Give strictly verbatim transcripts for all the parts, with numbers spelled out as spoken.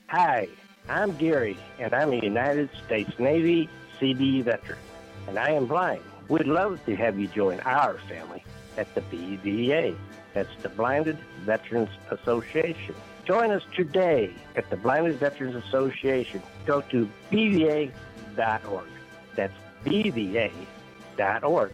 Hi, I'm Gary, and I'm a United States Navy C B veteran, and I am blind. We'd love to have you join our family at the B V A. That's the Blinded Veterans Association. Join us today at the Blinded Veterans Association. Go to B V A dot org. That's B V A dot org.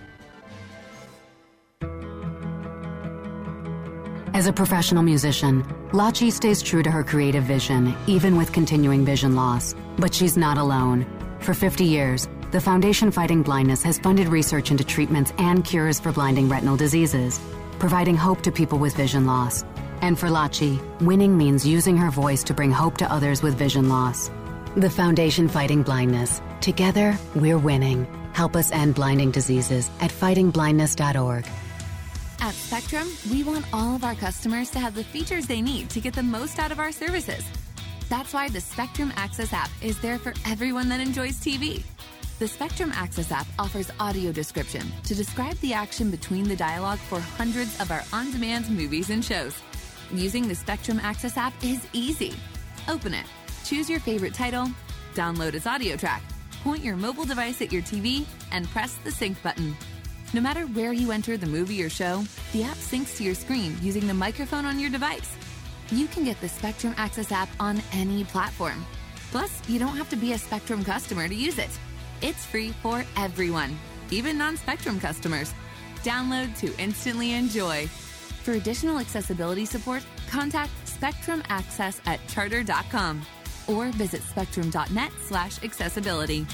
As a professional musician, Lachi stays true to her creative vision, even with continuing vision loss. But she's not alone. For fifty years, the Foundation Fighting Blindness has funded research into treatments and cures for blinding retinal diseases, providing hope to people with vision loss. And for Lachi, winning means using her voice to bring hope to others with vision loss. The Foundation Fighting Blindness. Together, we're winning. Help us end blinding diseases at fighting blindness dot org. At Spectrum, we want all of our customers to have the features they need to get the most out of our services. That's why the Spectrum Access app is there for everyone that enjoys T V. The Spectrum Access app offers audio description to describe the action between the dialogue for hundreds of our on-demand movies and shows. Using the Spectrum Access app is easy. Open it, choose your favorite title, download its audio track, point your mobile device at your T V, and press the sync button. No matter where you enter the movie or show, the app syncs to your screen using the microphone on your device. You can get the Spectrum Access app on any platform. Plus, you don't have to be a Spectrum customer to use it. It's free for everyone, even non-Spectrum customers. Download to instantly enjoy. For additional accessibility support, contact Spectrum Access at charter dot com or visit spectrum dot net slash accessibility.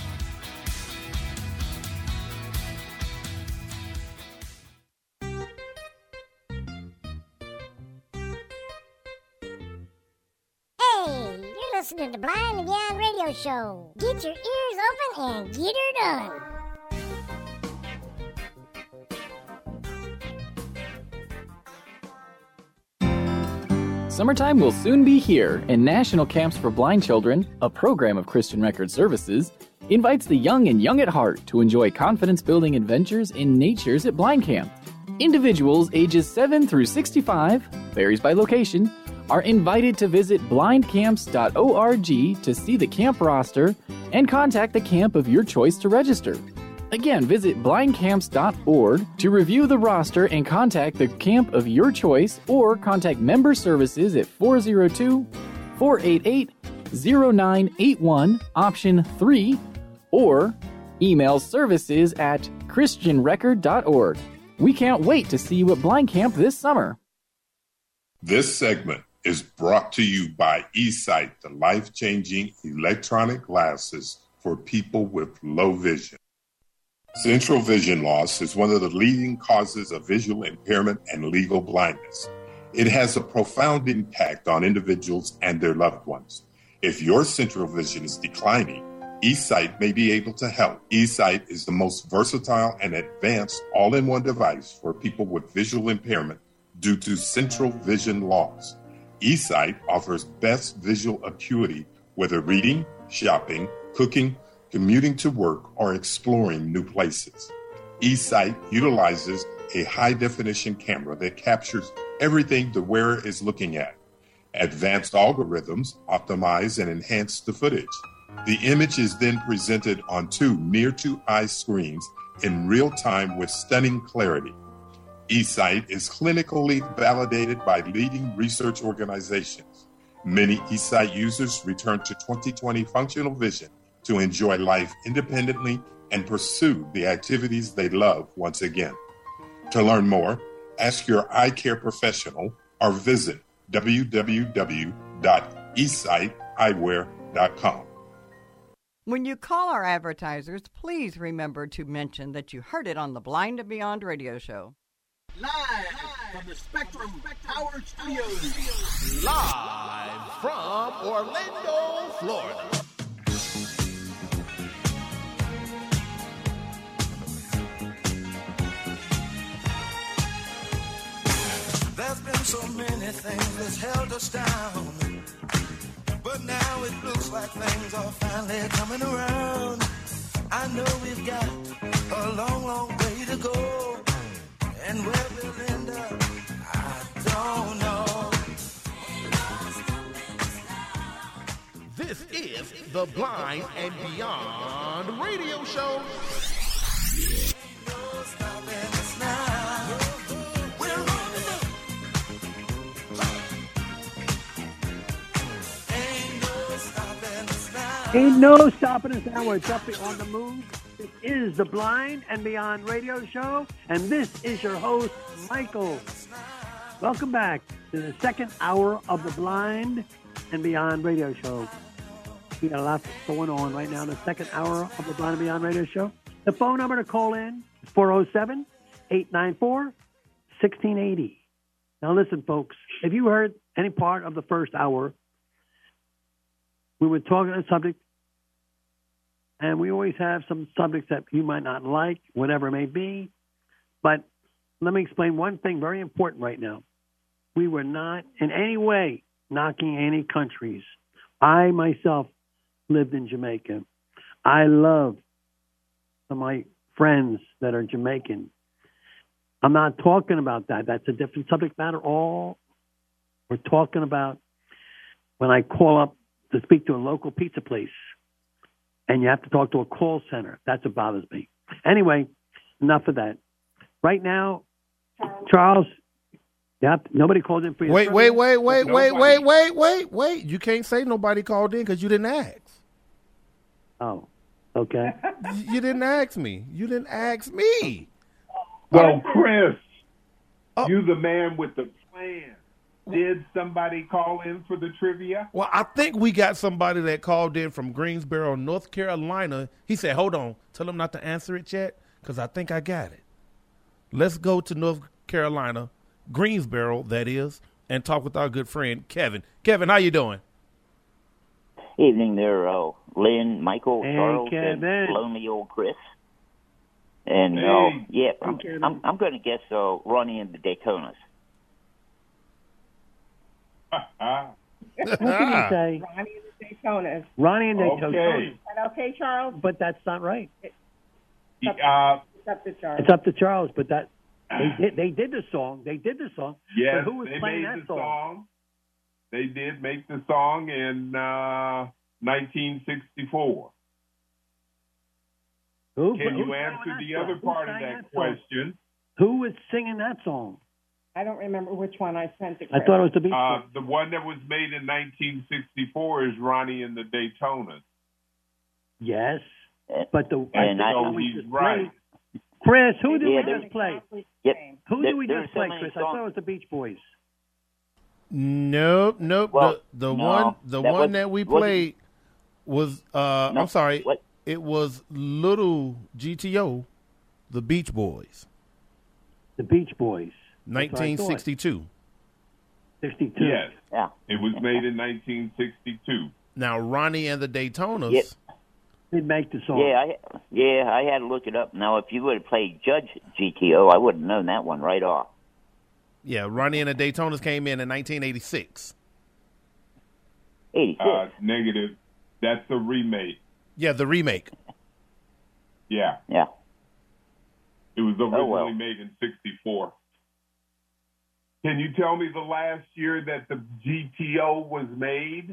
Listening to Blind and Beyond Radio Show. Get your ears open and get her done. Summertime will soon be here, and National Camps for Blind Children, a program of Christian Record Services, invites the young and young at heart to enjoy confidence-building adventures in natures at Blind Camp. Individuals ages seven through sixty-five, varies by location, are invited to visit blind camps dot org to see the camp roster and contact the camp of your choice to register. Again, visit blind camps dot org to review the roster and contact the camp of your choice, or contact member services at four oh two, four eight eight, oh nine eight one, option three, or email services at christian record dot org. We can't wait to see you at Blind Camp this summer. This segment is brought to you by eSight, the life-changing electronic glasses for people with low vision. Central vision loss is one of the leading causes of visual impairment and legal blindness. It has a profound impact on individuals and their loved ones. If your central vision is declining, eSight may be able to help. eSight is the most versatile and advanced all-in-one device for people with visual impairment due to central vision loss. eSight offers best visual acuity, whether reading, shopping, cooking, commuting to work, or exploring new places. eSight utilizes a high-definition camera that captures everything the wearer is looking at. Advanced algorithms optimize and enhance the footage. The image is then presented on two near-to-eye screens in real time with stunning clarity. eSight is clinically validated by leading research organizations. Many eSight users return to twenty twenty functional vision to enjoy life independently and pursue the activities they love once again. To learn more, ask your eye care professional or visit w w w dot e sight eyewear dot com. When you call our advertisers, please remember to mention that you heard it on the Blind and Beyond radio show. Live from the Spectrum Power Studios. Live from Orlando, Florida. There's been so many things that's held us down, but now it looks like things are finally coming around. I know we've got a long, long way to go, and where we'll end up, I don't know. This is the Blind and Beyond Radio Show. Ain't no stopping us now. We're jumping on the move. This is the Blind and Beyond Radio Show, and this is your host, Michael. Welcome back to the second hour of the Blind and Beyond Radio Show. We got a lot going on right now in the second hour of the Blind and Beyond Radio Show. The phone number to call in is four oh seven, eight nine four, one six eight zero. Now listen, folks, if you heard any part of the first hour, we were talking on a subject, and we always have some subjects that you might not like, whatever it may be. But let me explain one thing very important right now. We were not in any way knocking any countries. I myself lived in Jamaica. I love some of my friends that are Jamaican. I'm not talking about that. That's a different subject matter. All we're talking about when I call up to speak to a local pizza place and you have to talk to a call center. That's what bothers me. Anyway, enough of that. Right now, Charles, yep, nobody called in for your Wait, wait, wait, wait, wait, Nobody. wait, wait, wait, wait. You can't say nobody called in because you didn't ask. Oh, okay. You didn't ask me. You didn't ask me. Well, Chris, Oh. you the man with the plan. Did somebody call in for the trivia? Well, I think we got somebody that called in from Greensboro, North Carolina. He said, hold on, tell him not to answer it yet because I think I got it. Let's go to North Carolina, Greensboro, that is, and talk with our good friend, Kevin. Kevin, how you doing? Evening there, uh, Lynn, Michael, Hey, Charles, Kevin. and lonely old Chris. And, Hey. uh, yeah, I'm, Kevin. I'm, I'm going to guess uh, Ronnie and the Daytonas. What can you say? Ronnie and the Daytonas. Ronnie and Daytona. Okay. Is that okay, Charles? But that's not right. Uh, It's up to Charles. It's up to Charles, but that they did, they did the song. They did the song. yes, But who was they playing made that the song? song. They did make the song in uh, nineteen sixty-four. Who, Can who you sang answer that the song? other Who part of sang that song? question? Who was singing that song? I don't remember which one I sent to I Chris. thought it was the Beach Uh, Boys. the one that was made in nineteen sixty-four is Ronnie and the Daytonas. Yes, but the And I- I think So we he's just right. played- Chris, who did Yeah, we there's- just play? Yep. Who There- did we there's just so play, many Chris? I songs. thought it was the Beach Boys. Nope, nope. Well, the the no, one the that one was- that we wasn't- played was uh No, I'm sorry. what? It was Little G T O, the Beach Boys, The Beach Boys. That's what I nineteen thought. sixty-two. sixty-two. Yes, Yeah. it was made in nineteen sixty-two. Now Ronnie and the Daytonas. Yep. Did make the song. Yeah, I, yeah, I had to look it up. Now, if you would have played Judge G T O, I would have known that one right off. Yeah, Ronnie and the Daytonas came in in nineteen eighty-six. eighty-six. Uh, negative. That's a remake. Yeah, the remake. Yeah, Yeah. it was originally Oh, well. made in sixty-four. Can you tell me the last year that the G T O was made?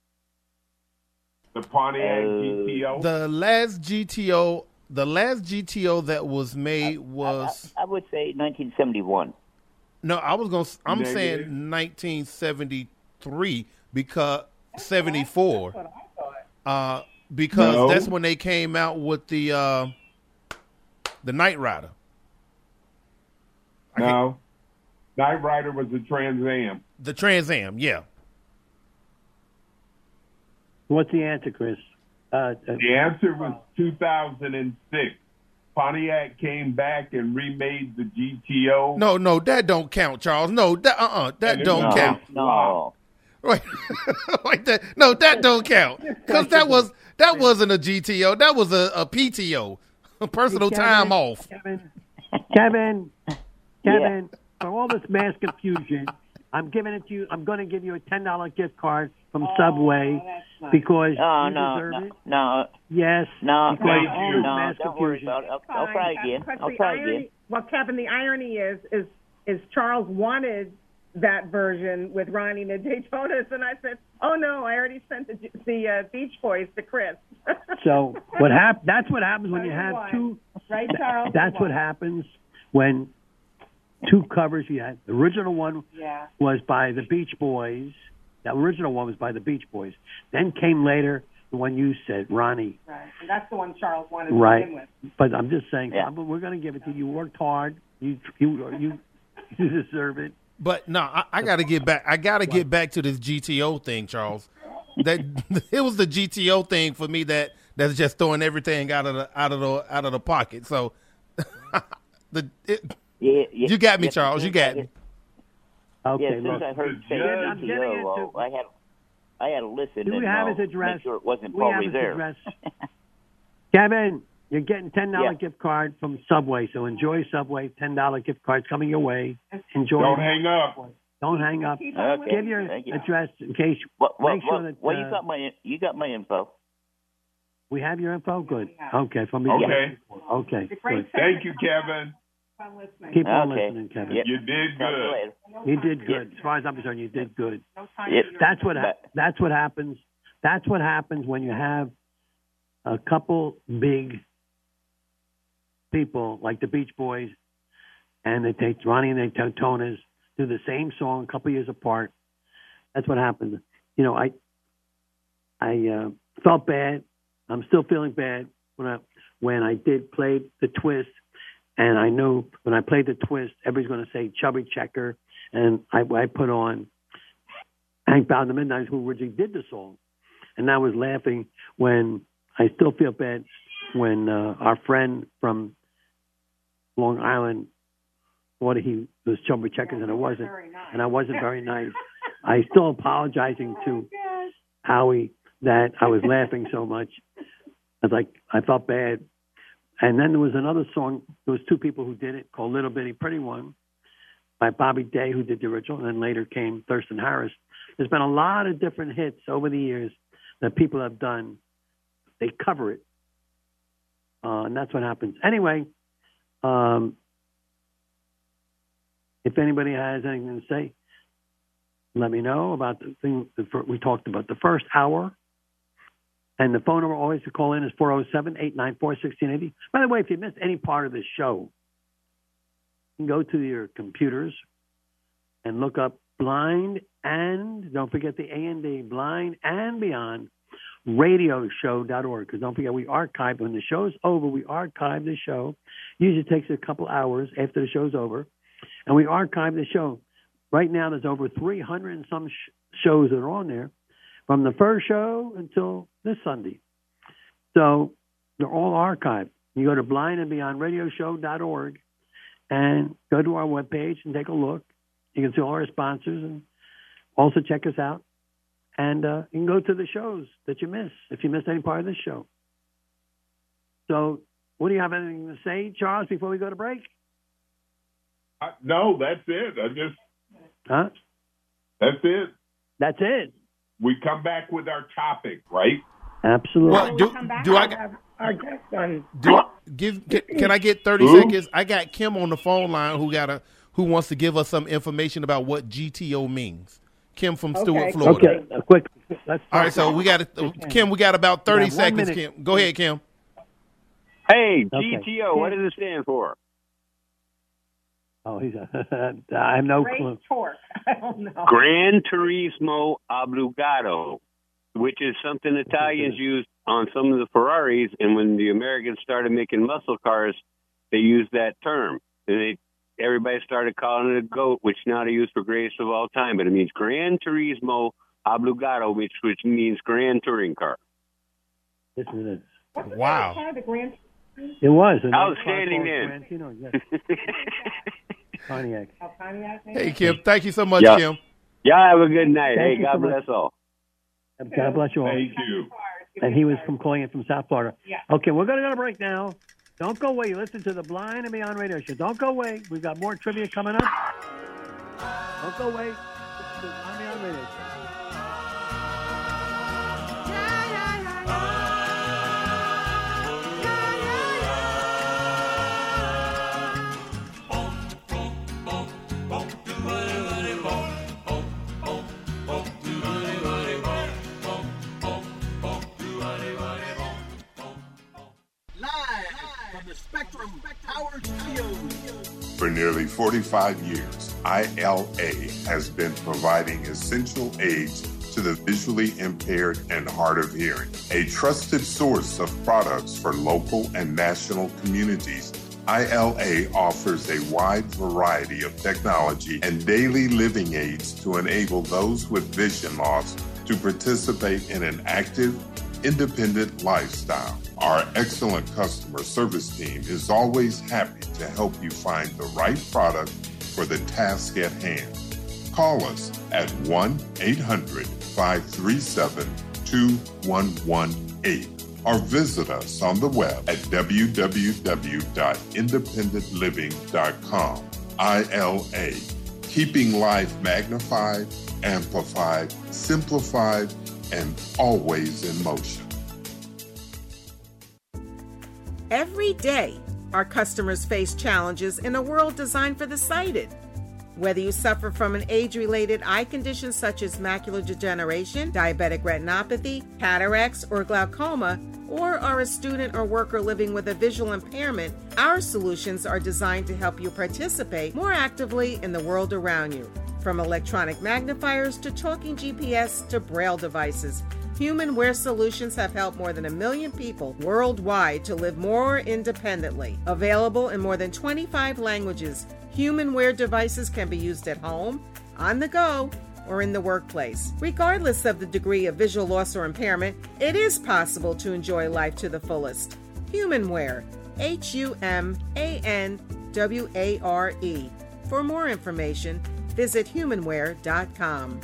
The Pontiac Uh, G T O? The last G T O, the last G T O that was made was I would say nineteen seventy-one. no. I was gonna. I'm Negative. saying nineteen seventy-three because seventy-four. That's what I thought. Uh, because No. that's when they came out with the uh, the Knight Rider. I can't- No. Knight Rider was a Trans Am. The Trans Am, yeah. What's the answer, Chris? Uh, uh, The answer was two thousand six. Pontiac came back and remade the G T O. No, no, that don't count, Charles. No, that uh uh that And it don't was- count. No. Wait, wait, that, no, that don't count because that was that wasn't a G T O. That was a, a P T O, a personal Kevin, time off. Kevin, Kevin, Kevin, for all this mass confusion, I'm giving it to you. I'm going to give you a ten dollar gift card from Subway because No, you no, deserve no, it. no, Yes, no, because Thank all you. this no, mass don't worry confusion. about it. I'll, I'll Fine, try but- again. but I'll the try irony, again. Well, Kevin, the irony is, is, is Charles wanted that version with Ronnie and the Daytonas, and I said, "Oh no, I already sent the the uh, Beach Boys to Chris." So what hap- That's what happens when So you you have won. two. Right, Charles? That's You what won. happens when two covers. You had the original one Yeah. was by the Beach Boys. The original one was by the Beach Boys. Then came later the one you said, Ronnie. Right, and that's the one Charles wanted to Right. begin with. But I'm just saying, Yeah. I'm- we're going to give it to you. You worked hard. You you you, you deserve it. But no, I, I got to get back. I got to get back to this G T O thing, Charles. That it was the G T O thing for me that that's just throwing everything out of the out of the out of the pocket. So the it, Yeah, yeah, you got me, yeah, Charles. You got me. Okay, yeah, since look. I heard say I'm G T getting O, into- well, I had I had to listen Do we and have uh, his address? make sure it wasn't We Paul have his Revere. address. Kevin, you're getting ten dollar Yeah. gift card from Subway, so enjoy Subway. ten dollar gift cards coming your way. Enjoy. Don't hang up. Don't hang up. Okay, Give your thank you. address in case. What, what, make sure what, that well, uh, you got my you got my info. we have your info. Good. Okay. From me. Okay. Okay. Good. Thank you, Kevin. I'm listening. Keep on Okay. listening, Kevin. Yep. You did Talk to you good. later. You did good. As far as I'm concerned, you did good. No time Yep. for your- That's what ha- But- that's what happens. That's what happens when you have a couple big people like the Beach Boys, and they take Ronnie and the Daytonas do the same song a couple years apart. That's what happens. You know, I I uh, felt bad. I'm still feeling bad when I when I did play the twist. And I knew when I played the twist, everybody's going to say Chubby Checker. And I, I put on Hank Bound the Midnight, who originally did the song. And I was laughing when I still feel bad when uh, our friend from Long Island thought he was Chubby Checkers, and I wasn't. And I wasn't very nice. I still apologizing to Howie that I was laughing so much. I was like, I felt bad. And then there was another song. There was two people who did it called Little Bitty Pretty One by Bobby Day, who did the original, and then later came Thurston Harris. There's been a lot of different hits over the years that people have done. They cover it. Uh, and that's what happens. Anyway, um, if anybody has anything to say, let me know about the thing that we talked about the first hour. And the phone number always to call in is four oh seven, eight nine four, one six eight zero. By the way, if you missed any part of this show, you can go to your computers and look up Blind and, don't forget the A and D, Blind and Beyond, radio show dot org. Because don't forget, we archive, when the show's over, we archive the show. Usually takes a couple hours after the show's over. And we archive the show. Right now, there's over three hundred and some sh- shows that are on there, from the first show until this Sunday. So they're all archived. You go to blind and beyond radio show dot org and go to our webpage and take a look. You can see all our sponsors and also check us out. And uh, you can go to the shows that you miss if you missed any part of this show. So what do you have anything to say, Charles, before we go to break? Uh, no, that's it. I just, Huh? that's it. That's it. We come back with our topic, right? Absolutely. Well, do, Come back, do I I'll have our guest on. do give? Can, can I get thirty Who? seconds? I got Kim on the phone line who got a who wants to give us some information about what G T O means. Kim from Okay. Stewart, Florida. Okay, a quick. Let's All right, so we got uh, Kim. We got about thirty We got one seconds. minute. Kim, go ahead, Kim. Hey, Okay. G T O, what does it stand for? Oh, he's a, I have no Great clue. torque. I don't know. Gran Turismo Obbligato, which is something Italians used on some of the Ferraris, and when the Americans started making muscle cars, they used that term. And they, everybody started calling it a GOAT, which now they use for greatest of all time, but it means Gran Turismo Obbligato, which, which means Grand Touring Car. Yes, it is. What's the Wow. car, the Grand It was. an Outstanding old then. Tarantino, yes. Pontiac. Oh, Pontiac, Hey, Kim. Thank you so much, Yeah. Kim. Y'all have a good night. Thank Hey, you God so much. bless all. God bless you all. Thank you. And he was from calling in from South Florida. Yeah. Okay, we're going to go to break now. Don't go away. You listen to the Blind and Beyond Radio Show. Don't go away. We've got more trivia coming up. Don't go away. Listen to the Blind and Beyond Radio Show. For nearly forty-five years, I L A has been providing essential aids to the visually impaired and hard of hearing. A trusted source of products for local and national communities, I L A offers a wide variety of technology and daily living aids to enable those with vision loss to participate in an active, independent lifestyle. Our excellent customer service team is always happy to help you find the right product for the task at hand. Call us at one eight hundred, five three seven, two one one eight or visit us on the web at w w w dot independent living dot com. I L A, keeping life magnified, amplified, simplified, and always in motion. Every day, our customers face challenges in a world designed for the sighted. Whether you suffer from an age-related eye condition such as macular degeneration, diabetic retinopathy, cataracts, or glaucoma, or are a student or worker living with a visual impairment, our solutions are designed to help you participate more actively in the world around you. From electronic magnifiers to talking G P S to Braille devices, Human Wear Solutions have helped more than a million people worldwide to live more independently. Available in more than twenty-five languages, Human Wear devices can be used at home, on the go, or in the workplace. Regardless of the degree of visual loss or impairment, it is possible to enjoy life to the fullest. Human Wear, H U M A N W A R E. For more information, visit humanwear dot com.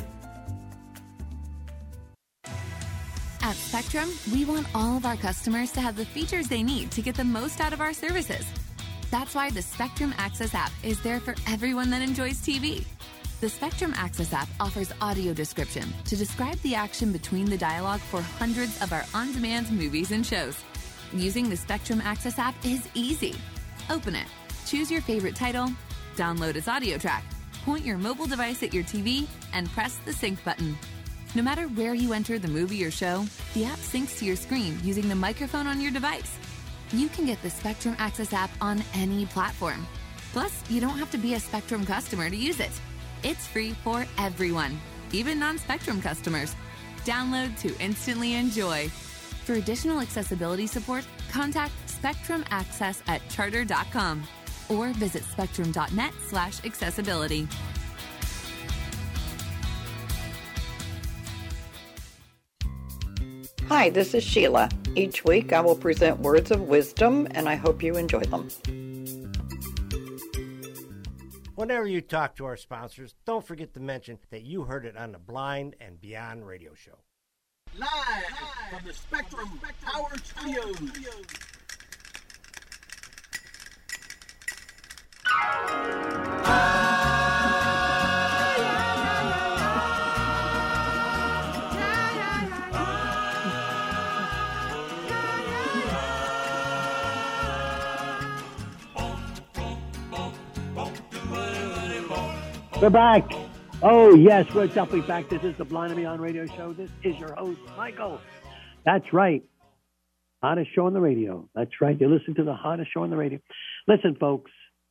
At Spectrum, we want all of our customers to have the features they need to get the most out of our services. That's why the Spectrum Access app is there for everyone that enjoys T V. The Spectrum Access app offers audio description to describe the action between the dialogue for hundreds of our on-demand movies and shows. Using the Spectrum Access app is easy. Open it, choose your favorite title, download its audio track, point your mobile device at your T V, and press the sync button. No matter where you enter the movie or show, the app syncs to your screen using the microphone on your device. You can get the Spectrum Access app on any platform. Plus, you don't have to be a Spectrum customer to use it. It's free for everyone, even non-Spectrum customers. Download to instantly enjoy. For additional accessibility support, contact Spectrum Access at charter dot com or visit spectrum dot net slash accessibility. Hi, this is Sheila. Each week I will present words of wisdom, and I hope you enjoy them. Whenever you talk to our sponsors, don't forget to mention that you heard it on the Blind and Beyond radio show. Live from the Spectrum Power Studios. We're back. Oh, yes, we're definitely back. This is the Blind and Beyond radio show. This is your host, Michael. That's right. Hottest show on the radio. That's right. You're listening to the hottest show on the radio. Listen, folks.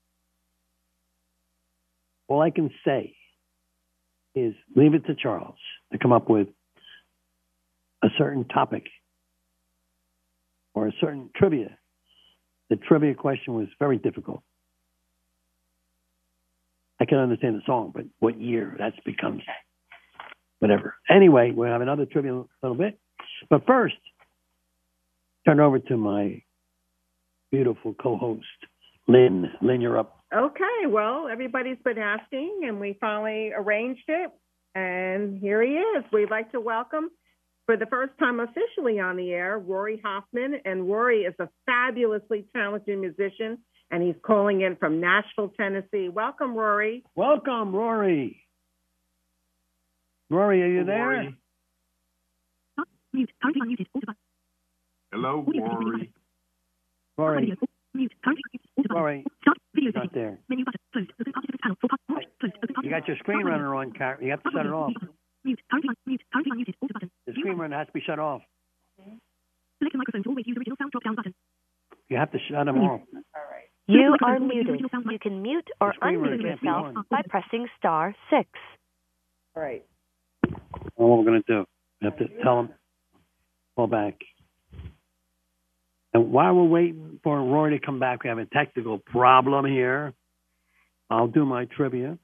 All I can say is leave it to Charles to come up with a certain topic or a certain trivia. The trivia question was very difficult. I can understand the song, but what year? That's becomes whatever. Anyway, we'll have another trivia in a little bit. But first, turn over to my beautiful co-host, Lynn. Lynn, you're up. Okay, well, everybody's been asking, and we finally arranged it, and here he is. We'd like to welcome, for the first time officially on the air, Rory Hoffman, and Rory is a fabulously talented musician, and he's calling in from Nashville, Tennessee. Welcome, Rory. Welcome, Rory. Rory, are you there? Rory. Hello, Rory. Rory. Rory, not there. You got your screen runner on, Car- you have to shut it off. The screen runner has to be shut off. Select a microphone to always use the original sound drop-down button. You have to shut them off. All right. You are muted. You can mute or Screamer unmute can't be yourself on. by pressing star six. All right. Well, what we're going to do, we have to tell them, call back. And while we're waiting for Roy to come back, we have a technical problem here. I'll do my trivia.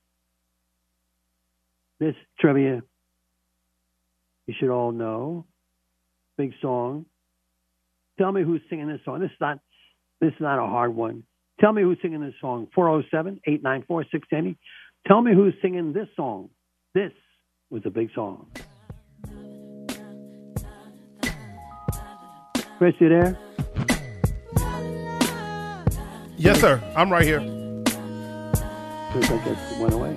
This trivia, you should all know. Big song. Tell me who's singing this song. This is not, this is not a hard one. Tell me who's singing this song. four oh seven, eight nine four, six zero zero. Tell me who's singing this song. This was a big song. Chris, you there? Yes, sir. I'm right here. Chris, I guess, went away.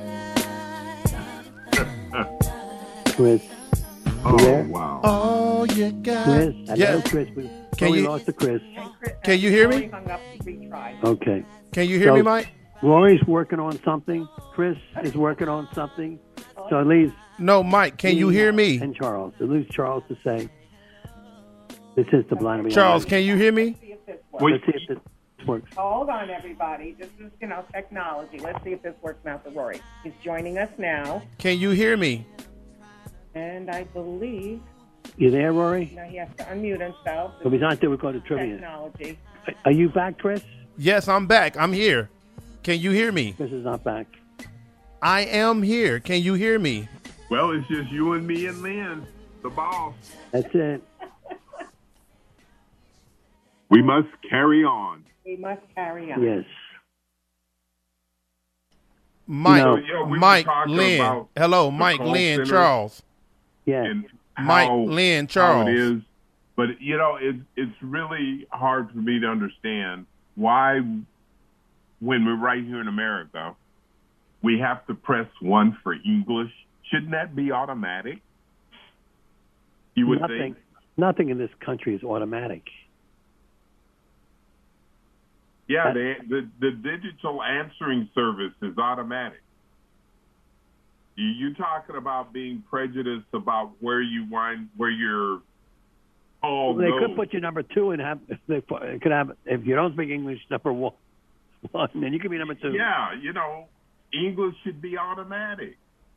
Chris, you Oh, there? wow. Oh, you got Chris, I Yes. know Chris. We, Can oh, we you- lost to Chris. Can you hear me? Okay. Can you hear So, me, Mike? Rory's working on something. Chris is working on something. So it leaves No, Mike, can you hear me? and Charles. It leaves Charles to say, this is the blind. Charles, can you hear me? Let's see if this works. Hold on, everybody. This is, you know, technology. Let's see if this works now for Rory. He's joining us now, Can you hear me? and I believe You there, Rory? now he has to unmute himself. If he's not there, we go to trivia. Technology. Are you back, Chris? Yes, I'm back. I'm here. Can you hear me? Chris is not back. I am here. Can you hear me? Well, it's just you and me and Lynn, the boss. That's it. We must carry on. We must carry on. Yes. Mike, No. Yeah, we were Mike, talking Lynn. about Hello, the Mike, call Lynn, center Charles. Yeah. And Mike, how- Lynn, how Charles. it is. But, you know, it, it's really hard for me to understand why, when we're right here in America, we have to press one for English. Shouldn't that be automatic? You would Nothing. think. Nothing in this country is automatic. Yeah, That- the, the the digital answering service is automatic. You, you talking about being prejudiced about where you wind, where your call They goes. could put you number two and have they put- could have if you don't speak English number one, one then you could be number two. Yeah, you know, English should be automatic.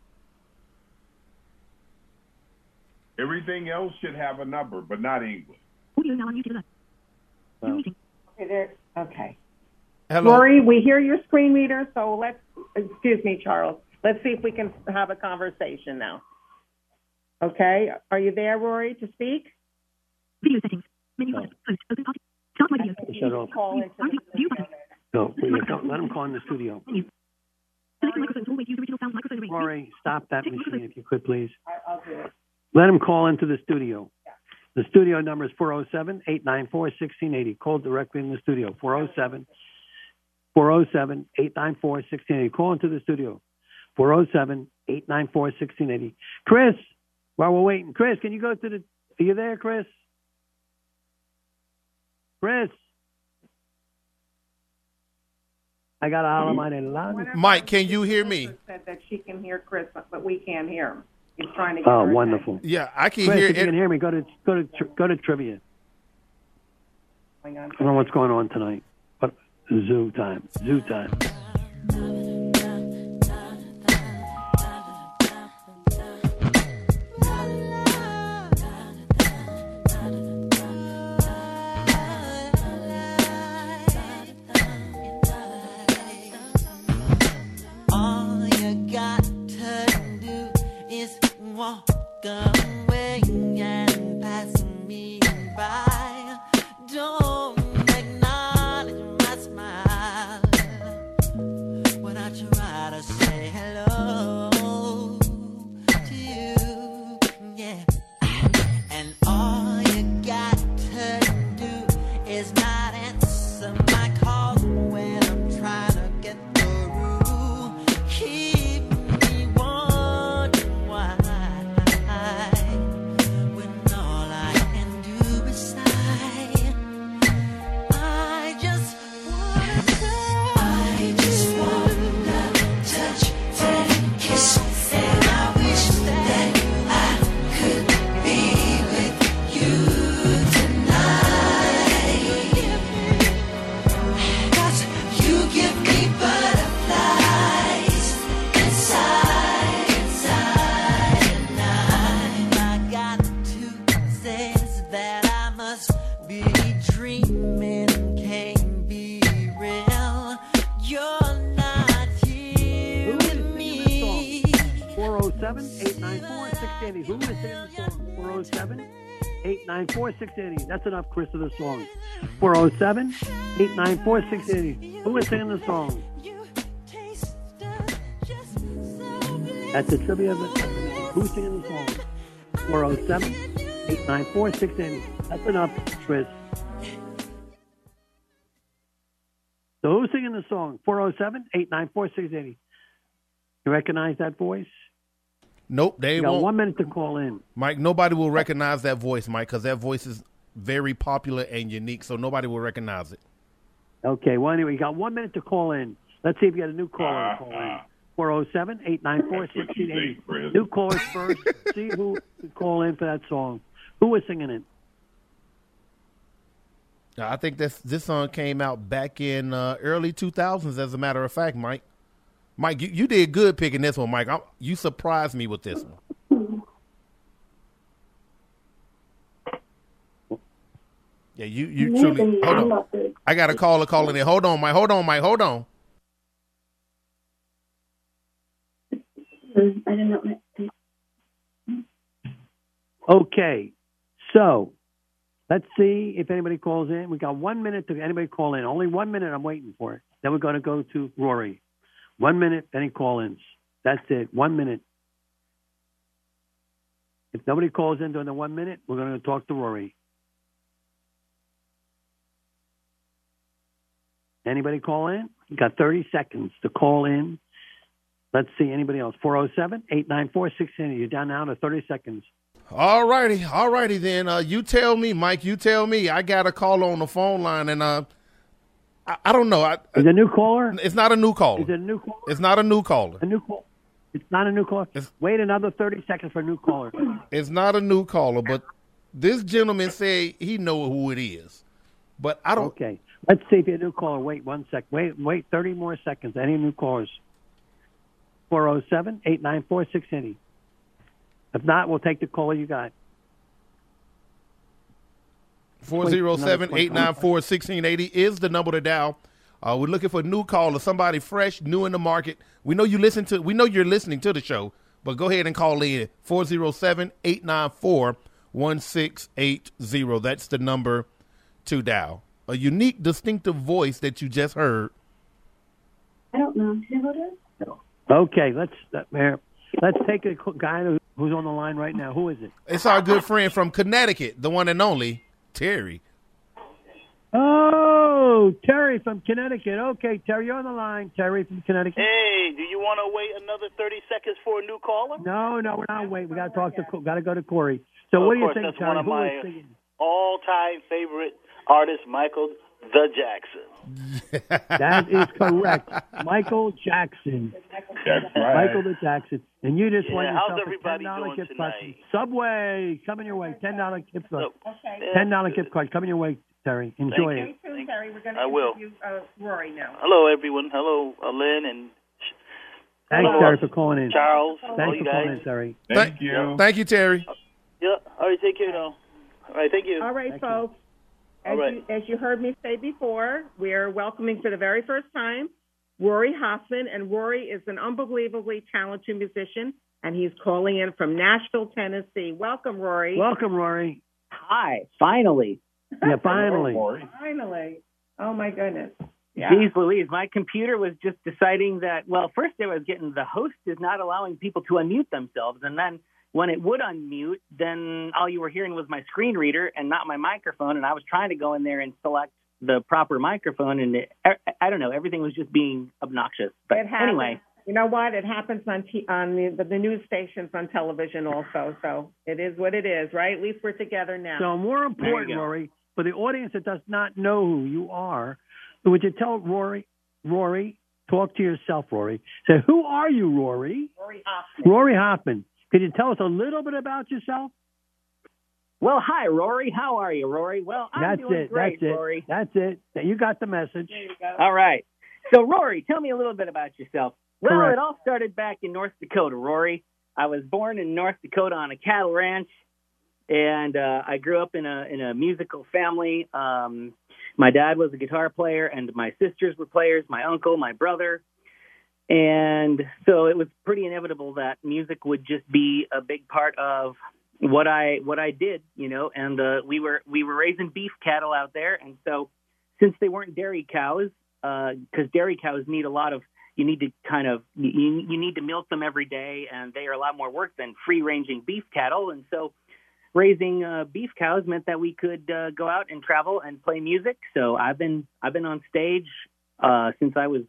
Everything else should have a number, but not English. Well, Okay, there. Okay. Hello. Rory, we hear your screen reader, so let's, excuse me, Charles. Let's see if we can have a conversation now. Okay. Are you there, Rory, to speak? Video settings. Menu button. Open pocket. Start my video. Shut off. Call into the View button. No, don't let him call in the studio. Rory, stop that machine if you could, please. I- I'll do it. Let him call into the studio. The studio number is four oh seven, eight nine four, one six eight zero. Call directly in the studio. four oh seven, four oh seven, eight nine four, one six eight zero. Call into the studio. four oh seven, eight nine four, one six eight zero. Chris, while we're waiting, Chris, can you go to the... Are you there, Chris? Chris? I got a holler mighty loud. Mike, can you hear me? Said that she can hear Chris, but we can't hear him. He's trying to get Oh, her wonderful. Yeah, I can Chris, hear if you it. can hear me, go to go to tri- go to trivia. attention. I don't know what's going on tonight, but zoo time, zoo time. All you got to do is walk away and pass me by. Don't acknowledge my smile when says that I must be dreaming, can't be real. You're not here with me. four oh seven, eight nine four, six eight oh. Who is singing the song? four oh seven, eight nine four, six eight oh. That's enough, Chris, of the song. four oh seven, eight nine four, six eight oh. Who is singing the song? That's the trivia of it. Who's singing the song? four oh seven, eight nine four, six eight oh. That's enough, Chris. So who's singing the song? four oh seven, eight nine four, six eight oh. You recognize that voice? Nope, they you got won't. one minute to call in. Mike, nobody will recognize that voice, Mike, because that voice is very popular and unique, so nobody will recognize it. Okay, well, anyway, you got one minute to call in. Let's see if you get a new caller to call in. four oh seven, eight nine four, six eight oh. New callers first. See who can call in for that song. Who was singing it? I think this this song came out back in uh, early two thousands, as a matter of fact, Mike. Mike, you, you did good picking this one, Mike. I, you surprised me with this one. Yeah, you, you truly. Hold on. I got a caller calling in. Hold on, Mike. Hold on, Mike. Hold on. I didn't know. Okay, so let's see if anybody calls in. We got one minute to anybody call in. Only one minute. I'm waiting for it. Then we're going to go to Rory. One minute, any call-ins. That's it. One minute. If nobody calls in during the one minute, we're going to talk to Rory. Anybody call in? You got thirty seconds to call in. Let's see anybody else. four oh seven, eight nine four, six eight oh. You're down now to thirty seconds. All righty. All righty then. Uh, you tell me, Mike. You tell me. I got a call on the phone line, and uh, I, I don't know. I, Is it a new caller? It's not a new caller. Is it a new caller? It's not a new caller. A new caller. It's not a new caller. It's, Wait another thirty seconds for a new caller. It's not a new caller, but this gentleman said he know who it is. But I don't. Okay. Let's see if you're a new caller. Wait one sec. Wait, wait thirty more seconds. Any new callers? four oh seven, eight nine four, six eight oh. If not, we'll take the caller you got. four oh seven, eight nine four, one six eight oh is the number to dial. Uh, we're looking for a new caller, somebody fresh, new in the market. We know you listen to. We know you're listening to the show, but go ahead and call in four oh seven, eight nine four, one six eight oh. That's the number to dial. A unique, distinctive voice that you just heard. I don't know. Do you know who it is? Okay, let's uh, Mayor, let's take a guy who's on the line right now. Who is it? It's our good friend from Connecticut, the one and only Terry. Oh, Terry from Connecticut. Okay, Terry, you're on the line. Terry from Connecticut. Hey, do you want to wait another thirty seconds for a new caller? No, no, we're not waiting. We got to talk to. Got to go to Corey. So, well, what do you course, think, that's Terry? One of Who my is singing? all-time favorite artist, Michael the Jackson. That is correct. Michael Jackson. That's right. Michael the Jackson. And you just Yeah, won how's yourself a everybody ten dollar doing gift card. tonight? Subway, coming your way. ten dollar gift card. Okay. ten dollar gift card coming your way, Terry. Enjoy Thank it. you. Soon, Terry, we're going to I will. interview uh, Rory now. Hello, everyone. Hello, uh, Lynn and Thanks, Hello, Terry, for calling in. Charles. All Thanks you for calling guys. in, Terry. Thank you. Thank you, Terry. Yeah. All right. Take care now. All right. Thank you. All right, Thank folks. As, All right. you, as you heard me say before, we're welcoming for the very first time Rory Hoffman, and Rory is an unbelievably talented musician, and he's calling in from Nashville, Tennessee. Welcome, Rory. Welcome, Rory. Hi, finally. Yeah, finally. Finally. Oh, my goodness. Yeah. Jeez Louise, my computer was just deciding that, well, first it was getting the host is not allowing people to unmute themselves, and then when it would unmute, then all you were hearing was my screen reader and not my microphone, and I was trying to go in there and select the proper microphone, and it, I, I don't know, everything was just being obnoxious. But It happens. anyway. You know what? It happens on t- on the, the news stations on television also, so it is what it is, right? At least we're together now. So more important, Rory, for the audience that does not know who you are, would you tell Rory, Rory, talk to yourself, Rory. Say, who are you, Rory? Rory Hoffman. Rory Hoffman. Could you tell us a little bit about yourself? Well, hi, Rory. How are you, Rory? Well, I'm That's doing it. great, That's it. Rory. That's it. You got the message. There you go. All right. So, Rory, tell me a little bit about yourself. Well, Correct. it all started back in North Dakota, Rory. I was born in North Dakota on a cattle ranch. And uh, I grew up in a in a musical family. Um, my dad was a guitar player, and my sisters were players. My uncle, my brother, and so it was pretty inevitable that music would just be a big part of what I what I did, you know. And uh, we were we were raising beef cattle out there, and so since they weren't dairy cows, because uh, dairy cows need a lot of you need to kind of you, you need to milk them every day, and they are a lot more work than free ranging beef cattle, and so. Raising uh, beef cows meant that we could uh, go out and travel and play music. So I've been I've been on stage uh, since I was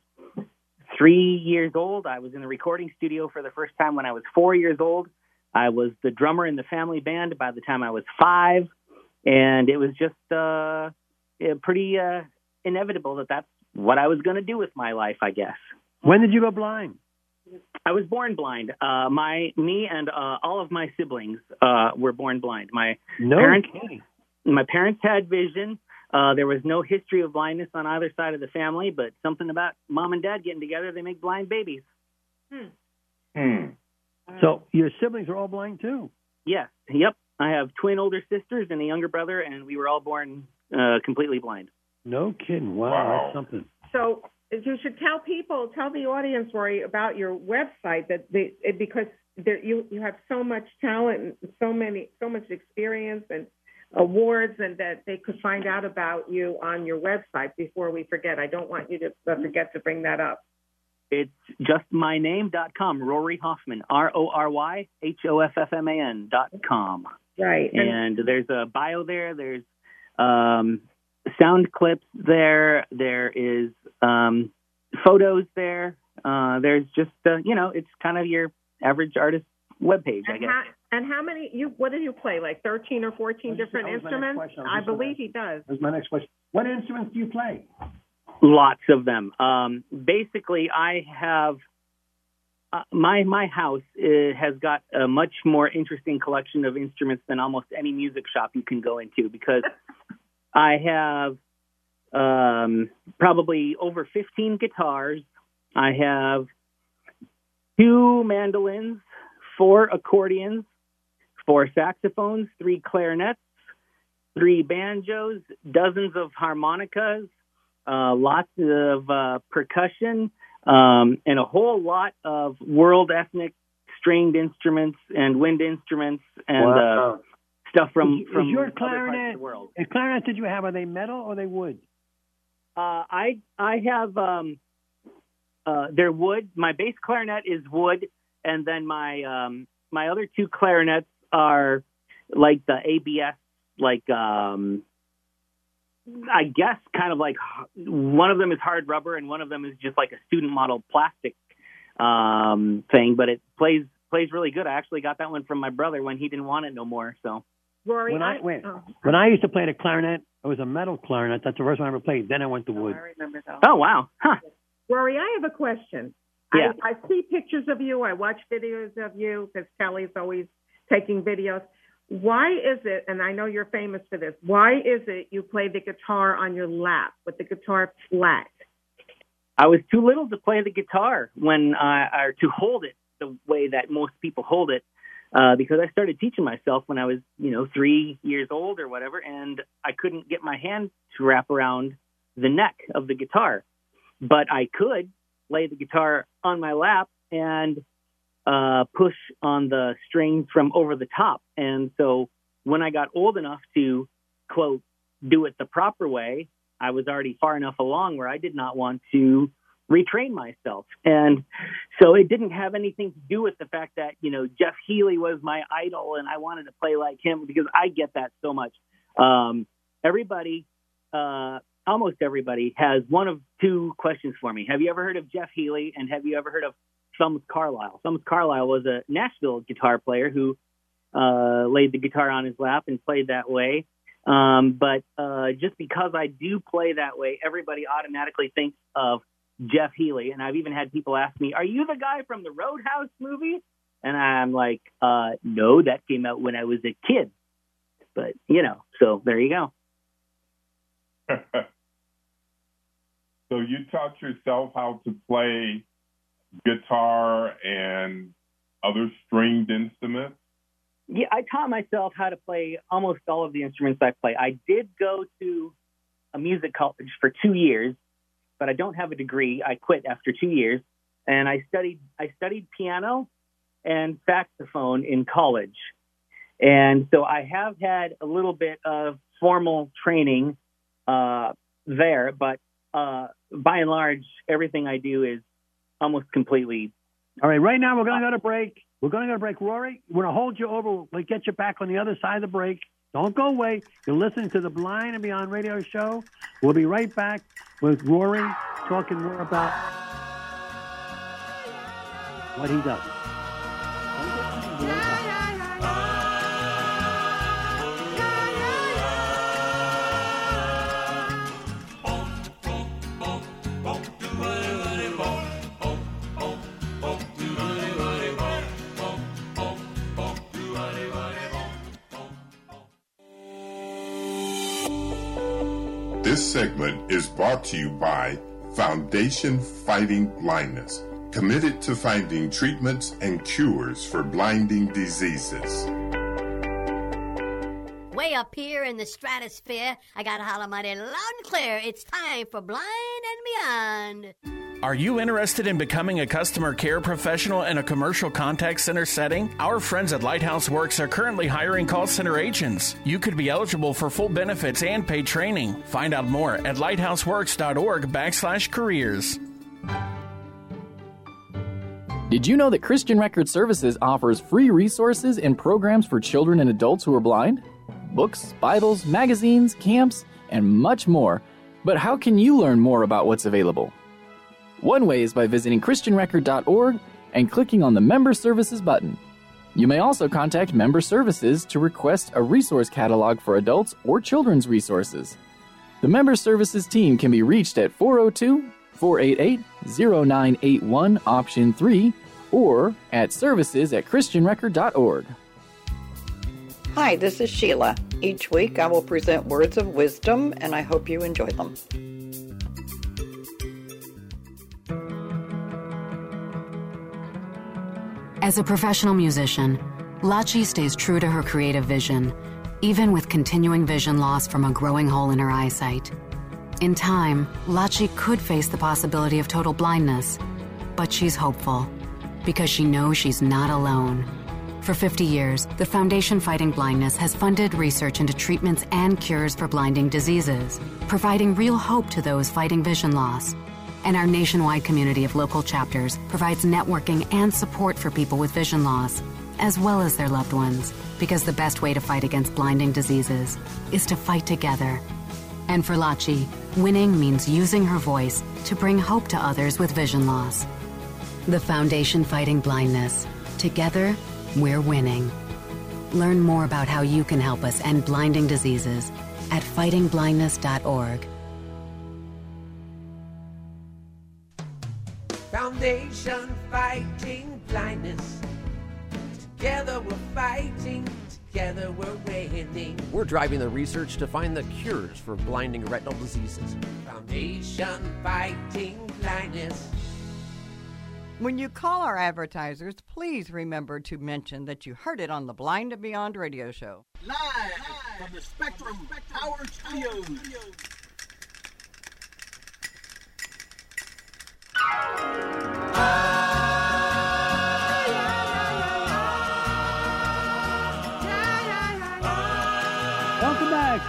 three years old. I was in the recording studio for the first time when I was four years old. I was the drummer in the family band by the time I was five, and it was just uh, pretty uh, inevitable that that's what I was going to do with my life, I guess. When did you go blind? I was born blind. Uh, my, me and uh, all of my siblings uh, were born blind. My no parents, kidding. my parents had vision. Uh, there was no history of blindness on either side of the family, but something about mom and dad getting together, they make blind babies. Hmm. Hmm. So your siblings are all blind too? Yes. Yep. I have twin older sisters and a younger brother, and we were all born uh, completely blind. No kidding. Wow, Wow. That's something. So you should tell people, tell the audience, Rory, about your website that they, it, because there, you you have so much talent and so many so much experience and awards, and that they could find out about you on your website before we forget. I don't want you to forget to bring that up. It's just my name dot com, Rory Hoffman, R O R Y H O F F M A N dot com. Right. And, and there's a bio there. There's um, sound clips there. There is um, photos there. Uh, there's just, uh, you know, it's kind of your average artist webpage, I And guess. how, and how many, you? what do you play, like thirteen or fourteen That was- different that was my next instruments? question. I was I just gonna believe ask. he does. That's my next question. What instruments do you play? Lots of them. Um, basically, I have uh, my my house uh, has got a much more interesting collection of instruments than almost any music shop you can go into, because I have um, probably over fifteen guitars. I have two mandolins, four accordions, four saxophones, three clarinets, three banjos, dozens of harmonicas, uh, lots of uh, percussion, um, and a whole lot of world ethnic stringed instruments and wind instruments and Wow. uh, stuff from, Is from your other parts of clarinet, the world. the clarinets that you have, are they metal or are they wood? Uh, I I have um, uh, they're wood. My bass clarinet is wood, and then my um, my other two clarinets are like the A B S, like um, I guess kind of like one of them is hard rubber and one of them is just like a student model plastic um, thing, but it plays plays really good. I actually got that one from my brother when he didn't want it no more. So Rory, When I, I, wait, oh, when I used to play the clarinet, it was a metal clarinet. That's the first one I ever played. Then I went to wood. I remember that. oh wow, huh? Rory, I have a question. Yeah. I, I see pictures of you. I watch videos of you because Kelly's always taking videos. Why is it, and I know you're famous for this, why is it you play the guitar on your lap with the guitar flat? I was too little to play the guitar when I, or to hold it the way that most people hold it, uh, because I started teaching myself when I was, you know, three years old or whatever, and I couldn't get my hand to wrap around the neck of the guitar. But I could lay the guitar on my lap and uh, push on the strings from over the top. And so when I got old enough to, quote, do it the proper way, I was already far enough along where I did not want to retrain myself. And so it didn't have anything to do with the fact that, you know, Jeff Healey was my idol and I wanted to play like him, because I get that so much. Um, everybody, uh, almost everybody has one of two questions for me. Have you ever heard of Jeff Healey, and have you ever heard of Thumbs Carlisle? Thumbs Carlisle was a Nashville guitar player who uh, laid the guitar on his lap and played that way. Um, but uh, just because I do play that way, everybody automatically thinks of Jeff Healey. And I've even had people ask me, are you the guy from the Roadhouse movie? And I'm like, uh, no, that came out when I was a kid. But, you know, so there you go. So you taught yourself how to play guitar and other stringed instruments? Yeah, I taught myself how to play almost all of the instruments I play. I did go to a music college for two years, but I don't have a degree. I quit after two years, and I studied I studied piano and saxophone in college. And so I have had a little bit of formal training uh, there, but uh, by and large, everything I do is almost completely. All right, right now we're going to go to break. We're going to go to break. Rory, we're going to hold you over. We'll get you back on the other side of the break. Don't go away. You're listening to the Blind and Beyond radio show. We'll be right back with Rory talking more about what he does. This segment is brought to you by Foundation Fighting Blindness, committed to finding treatments and cures for blinding diseases. Way up here in the stratosphere, I gotta holler mighty loud and clear. It's time for Blind and Beyond. Are you interested in becoming a customer care professional in a commercial contact center setting? Our friends at Lighthouse Works are currently hiring call center agents. You could be eligible for full benefits and paid training. Find out more at lighthouseworks.org backslash careers. Did you know that Christian Record Services offers free resources and programs for children and adults who are blind? Books, Bibles, magazines, camps, and much more. But how can you learn more about what's available? One way is by visiting christian record dot org and clicking on the Member Services button. You may also contact Member Services to request a resource catalog for adults or children's resources. The Member Services team can be reached at four oh two, four eight eight, oh nine eight one, option three, or at services at christian record dot org. Hi, this is Sheila. Each week I will present words of wisdom, and I hope you enjoy them. As a professional musician, Lachi stays true to her creative vision, even with continuing vision loss from a growing hole in her eyesight. In time, Lachi could face the possibility of total blindness, but she's hopeful because she knows she's not alone. For fifty years, the Foundation Fighting Blindness has funded research into treatments and cures for blinding diseases, providing real hope to those fighting vision loss. And our nationwide community of local chapters provides networking and support for people with vision loss, as well as their loved ones, because the best way to fight against blinding diseases is to fight together. And for Lachi, winning means using her voice to bring hope to others with vision loss. The Foundation Fighting Blindness. Together, we're winning. Learn more about how you can help us end blinding diseases at fighting blindness dot org. Foundation Fighting Blindness. Together we're fighting, together we're winning. We're driving the research to find the cures for blinding retinal diseases. Foundation Fighting Blindness. When you call our advertisers, please remember to mention that you heard it on the Blind and Beyond radio show. Live from the Spectrum Power Studios. Welcome back.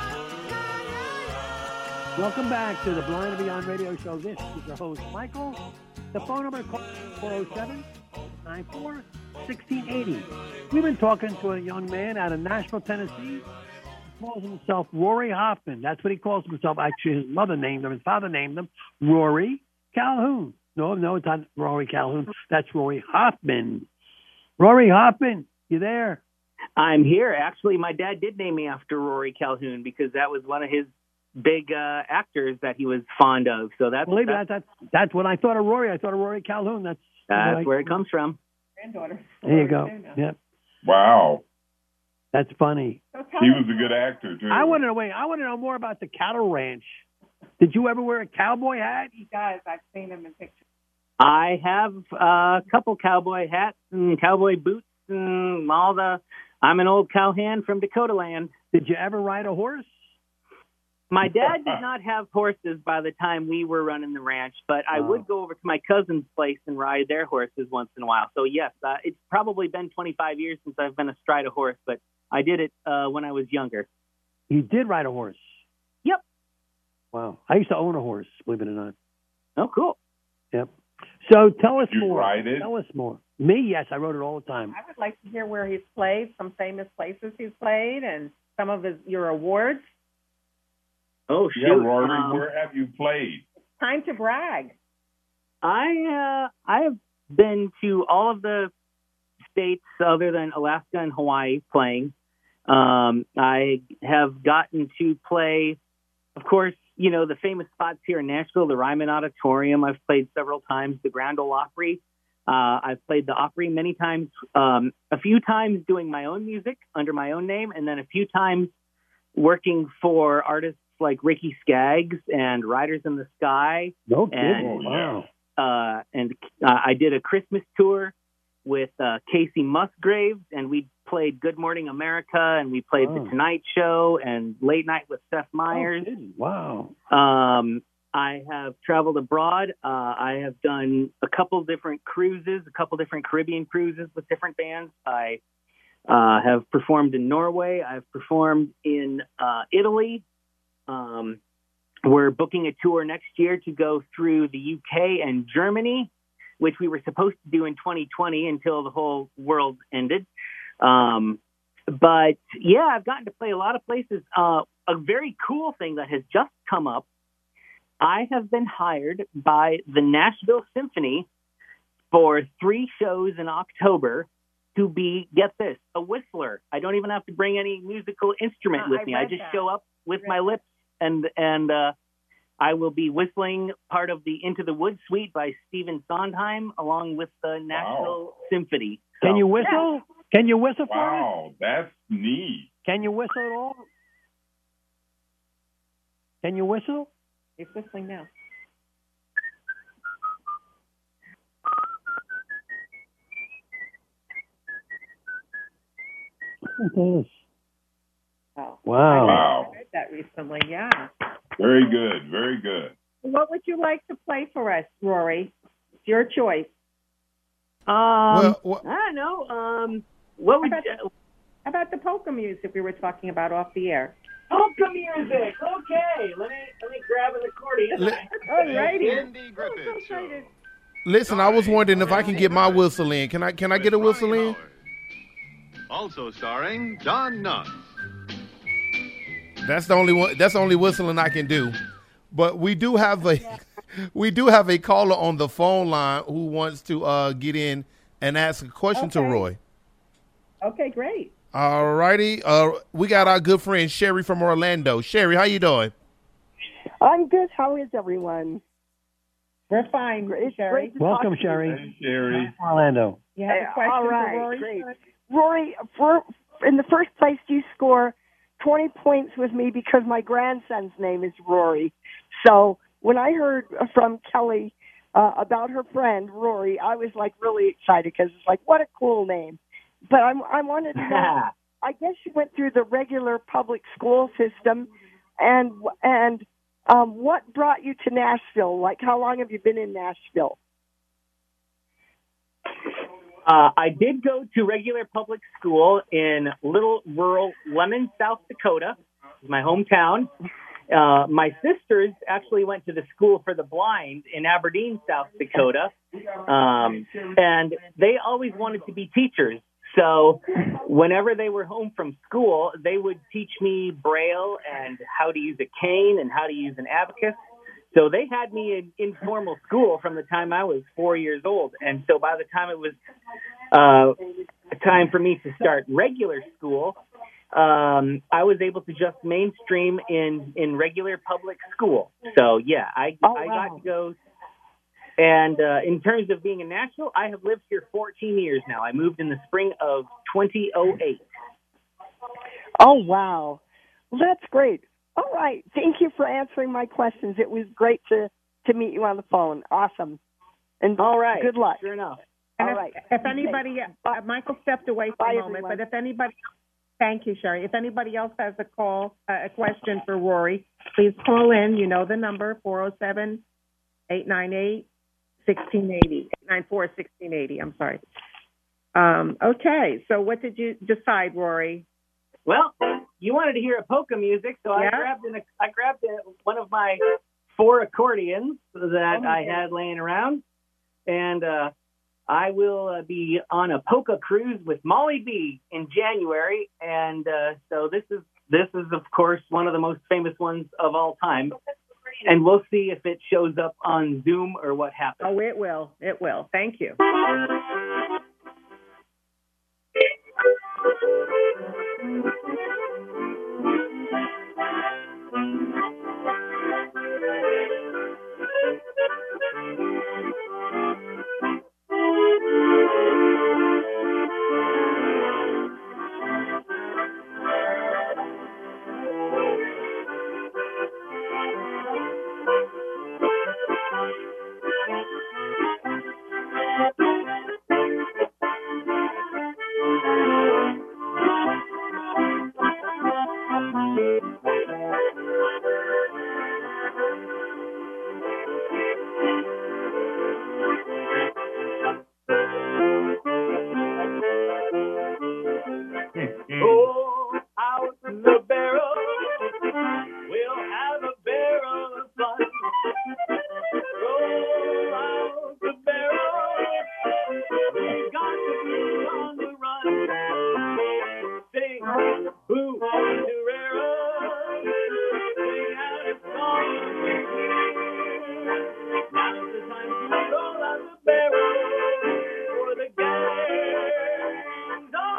Welcome back to the Blind and Beyond radio show. This is your host, Michael. The phone number is four oh seven, nine four, one six eight oh. We've been talking to a young man out of Nashville, Tennessee. He calls himself Rory Hoffman. That's what he calls himself. Actually, his mother named him. His father named him Rory Calhoun. No, no, it's not Rory Calhoun. That's Rory Hoffman. Rory Hoffman, you there? I'm here. Actually, my dad did name me after Rory Calhoun because that was one of his big uh, actors that he was fond of. So that's Believe that's, that, that's that's what I thought of Rory. I thought of Rory Calhoun. That's that's I, where it comes from. Granddaughter. There you go. Yep. Wow. That's funny. He was a good actor, too. I want to know. Wait, I want to know more about the cattle ranch. Did you ever wear a cowboy hat? He does. I've seen him in pictures. I have a couple cowboy hats and cowboy boots and all the I'm an old cowhand from Dakota land. Did you ever ride a horse? My dad did not have horses by the time we were running the ranch, but I would go over to my cousin's place and ride their horses once in a while. So, yes, uh, it's probably been twenty-five years since I've been astride a horse, but I did it uh, when I was younger. You did ride a horse? Yep. Wow. I used to own a horse, believe it or not. Oh, cool. Yep. So tell us You more. ride it? Tell us more. Me, yes, I rode it all the time. I would like to hear where he's played, some famous places he's played, and some of his your awards. Oh, shoot. Yeah, Rory, Um, where have you played? Time to brag. I uh, I have been to all of the states other than Alaska and Hawaii playing. Um, I have gotten to play, of course, you know, the famous spots here in Nashville, the Ryman Auditorium. I've played several times, the Grand Ole Opry. Uh, I've played the Opry many times, um, a few times doing my own music under my own name, and then a few times working for artists like Ricky Skaggs and Riders in the Sky. No and, kidding. Wow. Uh, and uh, I did a Christmas tour with uh, Casey Musgraves, and we played Good Morning America, and we played Oh. The Tonight Show and Late Night with Seth Meyers. Oh, kidding. Wow. Um, I have traveled abroad. Uh, I have done a couple different cruises, a couple different Caribbean cruises with different bands. I uh, have performed in Norway. I've performed in uh, Italy. Um, we're booking a tour next year to go through the U K and Germany, which we were supposed to do in twenty twenty until the whole world ended. Um, but yeah, I've gotten to play a lot of places. Uh, a very cool thing that has just come up. I have been hired by the Nashville Symphony for three shows in October to be, get this, a whistler. I don't even have to bring any musical instrument Uh, with I me. I read just that. show up with I my read lips and, and, uh, I will be whistling part of the Into the Woods suite by Stephen Sondheim along with the Nashville Symphony. Can So- you whistle? Can you whistle for us? Wow, that's neat. Can you whistle at all? Can you whistle? He's whistling now. Listen to this. Oh. Wow. Wow. I heard that recently, yeah. Very good, very good. What would you like to play for us, Rory? It's your choice. Um, Well, wha- I don't know. Um, what would How about, you, how about the polka music we were talking about off the air? polka music? Okay, let me let me grab an accordion. Li- All righty. Andy Griffith Show. Listen, I was wondering if I can get my whistle in. Can I? Can I get a whistle in? Also starring Don Knotts. That's the only one. That's the only whistling I can do. But we do have a we do have a caller on the phone line who wants to uh, get in and ask a question to Okay. Roy. Okay, great. All righty. Uh, we got our good friend Sherry from Orlando. Sherry, how you doing? I'm good. How is everyone? We're fine, It's Sherry. great to Welcome, talk to you. Sherry. Hey, Sherry. Orlando. You have a question All for right, Rory? great. Rory, for, in the first place, you score twenty points with me because my grandson's name is Rory. So when I heard from Kelly uh, about her friend Rory, I was like really excited because it's like, what a cool name. But I'm, I wanted to know, I guess you went through the regular public school system, and and um, what brought you to Nashville? Like, how long have you been in Nashville? Uh, I did go to regular public school in little rural Lemon, South Dakota, my hometown. Uh, my sisters actually went to the School for the Blind in Aberdeen, South Dakota, um, and they always wanted to be teachers. So whenever they were home from school, they would teach me Braille and how to use a cane and how to use an abacus. So they had me in informal school from the time I was four years old. And so by the time it was uh, time for me to start regular school, um, I was able to just mainstream in, in regular public school. So, yeah, I, Oh, I wow. got to go. And uh, in terms of being in Nashville, I have lived here fourteen years now. I moved in the spring of twenty oh eight. Oh, wow. Well, that's great. All right. Thank you for answering my questions. It was great to, to meet you on the phone. Awesome. And All right. good luck. Sure enough. And All if right. Bye. If anybody, uh, Michael stepped away for Bye, a moment, everyone. but if anybody, thank you, Sherry. If anybody else has a call, uh, a question for Rory, please call in. You know the number, four oh seven, eight nine eight, one six eight zero, eight nine four, one six eight zero, I'm sorry. Um, okay, so what did you decide, Rory? Well, you wanted to hear a polka music, so I Yeah. grabbed an, I grabbed a, one of my four accordions that Oh, I okay. had laying around, and uh, I will uh, be on a polka cruise with Molly B in January, and uh, so this is this is of course one of the most famous ones of all time, and we'll see if it shows up on Zoom or what happens. Oh, it will. It will. Thank you. Oh, out in the barrel, we'll have a barrel of fun. Roll out the barrel, we got to be on the run. Sing, boo, Durera, sing out a song. Now's the time to roll out the barrel for the gang's on.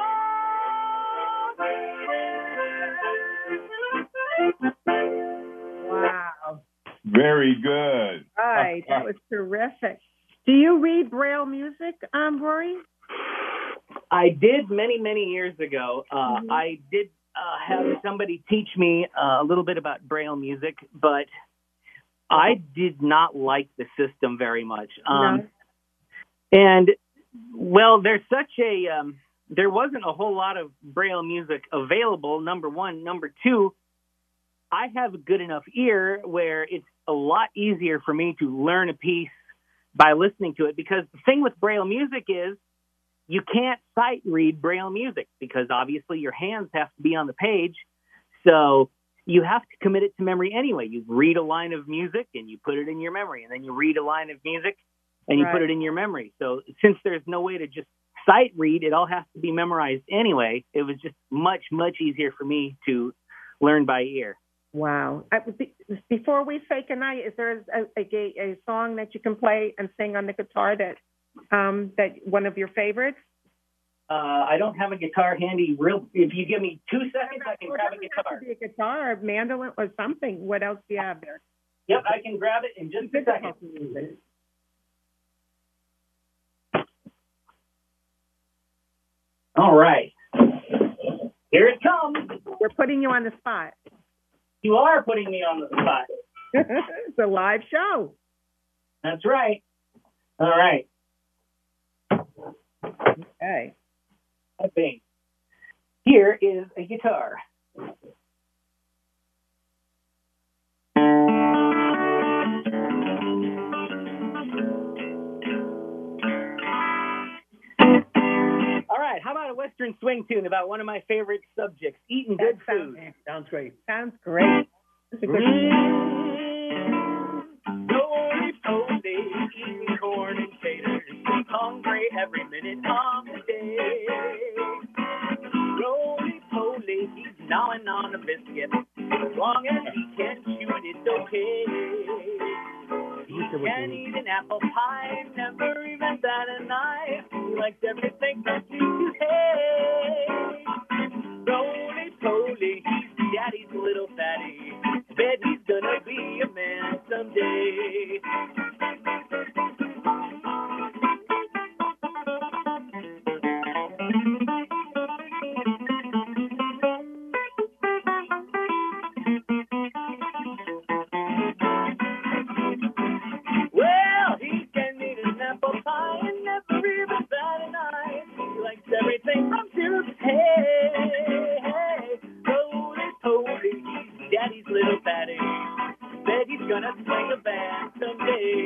Wow. Very good. Right, that was terrific. Do you read Braille music, um, Rory? I did many, many years ago. Uh, Mhm. I did uh, have somebody teach me uh, a little bit about Braille music, but I did not like the system very much. Um, No. And, well, there's such a, um, there wasn't a whole lot of Braille music available, number one. Number two, I have a good enough ear where it's a lot easier for me to learn a piece by listening to it, because the thing with Braille music is you can't sight read Braille music because obviously your hands have to be on the page. So you have to commit it to memory anyway. You read a line of music and you put it in your memory, and then you read a line of music and you put Right. it in your memory. So since there's no way to just sight read, it all has to be memorized anyway. It was just much, much easier for me to learn by ear. Wow. I, be, before we say goodnight, is there a, a, a song that you can play and sing on the guitar that um, that one of your favorites? Uh, I don't have a guitar handy. Real, if you give me two seconds, I can grab a It guitar. could be a guitar, a mandolin, or something. What else do you have there? Yep, I can grab it in just a second. All right. Here it comes. We're putting you on the spot. You are putting me on the spot. It's a live show. That's right. All right. Okay. I think. Here is a guitar. All right, how about a Western swing tune about one of my favorite subjects, eating good food? Sounds great. Sounds great. That's a good Roly-poly, eating corn and taters, hungry every minute of the day. Roly-poly, he's gnawing on a biscuit. As long as he can chew it, it's okay. He can eat an apple pie, never even bat an eye. He likes everything that you hate. Roly-poly, he's daddy's little fatty. Bet he's gonna be a man someday. Well, he can eat an apple pie and never even bat daddy's little fatty. Said he's gonna swing a band someday.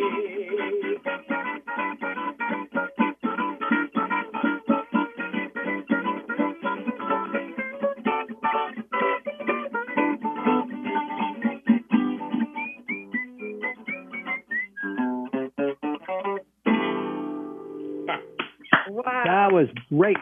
Wow. That was great.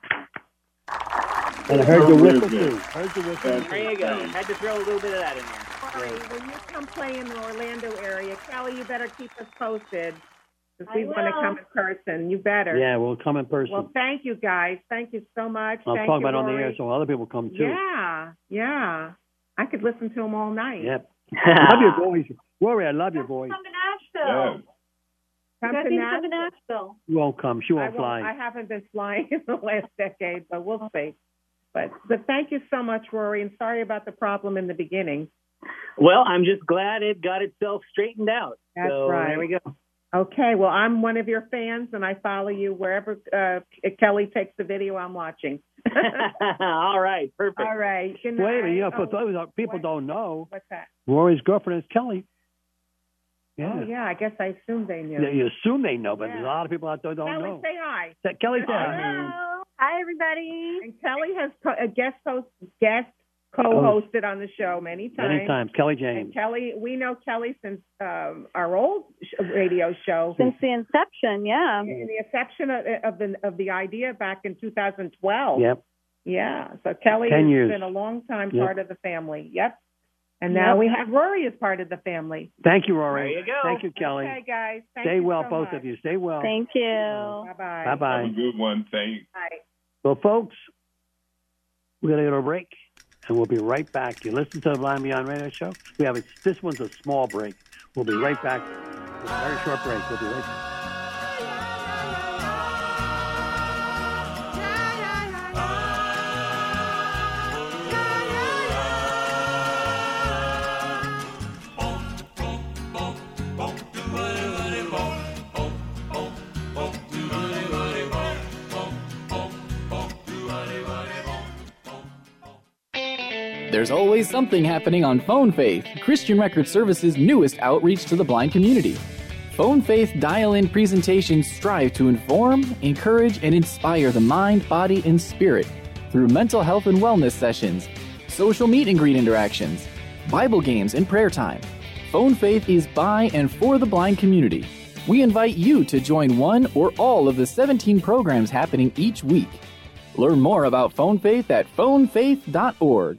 And I heard the whistle too. Heard the whistle. There you go. Had to throw a little bit of that in there. Sorry, when you come play in the Orlando area, Kelly, you better keep us posted. Because we I want to will. come in person. You better. Yeah, we'll come in person. Well, thank you, guys. Thank you so much. I'll thank talk you, about it on the Rory. air so other people come too. Yeah, yeah. I could listen to them all night. Yep. Love your voice. Rory, I love your voice. Come to Nashville. Come You guys to need to come to Nashville. Nashville. You won't come. She I, won't won't, fly. I haven't been flying in the last decade, but we'll see. But but thank you so much, Rory, and sorry about the problem in the beginning. Well, I'm just glad it got itself straightened out. That's so, right. There we go. Okay, well, I'm one of your fans, and I follow you wherever uh, Kelly takes the video I'm watching. All right, perfect. All right. Good Wait a minute, night. you know, for Oh, those that people don't know, what's that? Rory's girlfriend is Kelly. Yeah. Oh, yeah, I guess I assumed they knew. Yeah, you assume they know, but Yeah. there's a lot of people out there don't Kelly, know. say hi. Say- Kelly, say hi. Hello. Hi, everybody. And Kelly has co- a guest host, guest co-hosted on the show many times. Many times. Kelly And James. Kelly, we know Kelly since um, our old sh- radio show. Since the inception, yeah. In the inception of, of the of the idea back in two thousand twelve. Yep. Yeah. So Kelly Ten has years. been a long time Yep. part of the family. Yep. And now Yep. we have Rory as part of the family. Thank you, Rory. There you go. Thank you, Kelly. Okay, guys. Thank Stay you well, so both much. of you. Stay well. Thank you. Bye-bye. Bye-bye. Have a good one. Thanks. Bye. Well, folks, we're going to go to a break, and we'll be right back. You listen to the Blind Beyond Radio Show. We have a, this one's a small break. We'll be right back. It's a very short break. We'll be right back. There's always something happening on Phone Faith, Christian Record Service's newest outreach to the blind community. Phone Faith dial-in presentations strive to inform, encourage, and inspire the mind, body, and spirit through mental health and wellness sessions, social meet and greet interactions, Bible games, and prayer time. Phone Faith is by and for the blind community. We invite you to join one or all of the seventeen programs happening each week. Learn more about Phone Faith at phone faith dot org.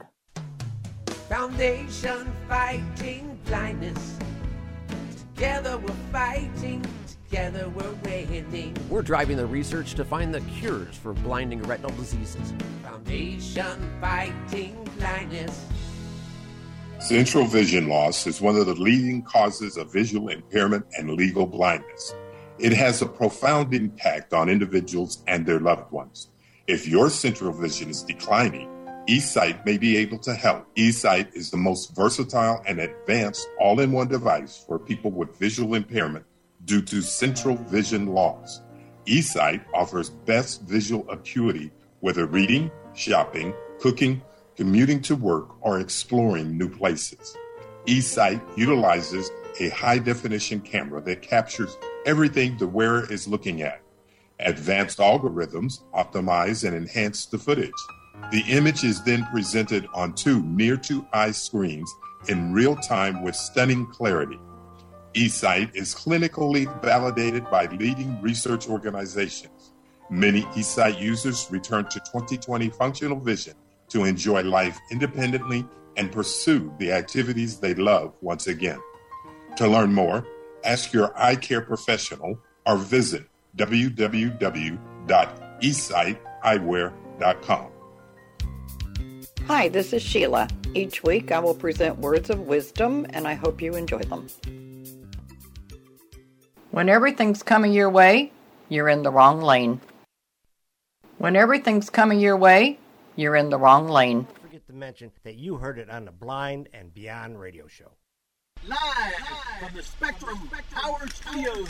Foundation fighting blindness. Together we're fighting. Together we're winning. We're driving the research to find the cures for blinding retinal diseases. Foundation fighting blindness. Central vision loss is one of the leading causes of visual impairment and legal blindness. It has a profound impact on individuals and their loved ones. If your central vision is declining, eSight may be able to help. eSight is the most versatile and advanced all-in-one device for people with visual impairment due to central vision loss. eSight offers best visual acuity, whether reading, shopping, cooking, commuting to work, or exploring new places. eSight utilizes a high-definition camera that captures everything the wearer is looking at. Advanced algorithms optimize and enhance the footage. The image is then presented on two near-to-eye screens in real time with stunning clarity. eSight is clinically validated by leading research organizations. Many eSight users return to twenty twenty functional vision to enjoy life independently and pursue the activities they love once again. To learn more, ask your eye care professional or visit w w w dot e sight eyewear dot com. Hi, this is Sheila. Each week I will present words of wisdom, and I hope you enjoy them. When everything's coming your way, you're in the wrong lane. When everything's coming your way, you're in the wrong lane. Don't forget to mention that you heard it on the Blind and Beyond radio show. Live from the Spectrum Power Studios.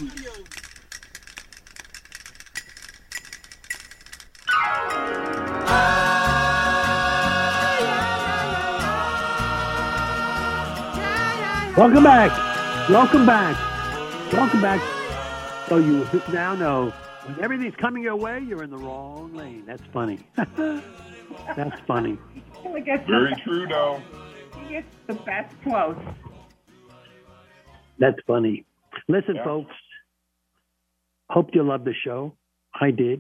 Welcome back. Welcome back. Welcome back. So you now know when everything's coming your way, you're in the wrong lane. That's funny. That's funny. Very true, though. He gets the best quotes. That's funny. Listen, Yeah. folks. Hope you love the show. I did.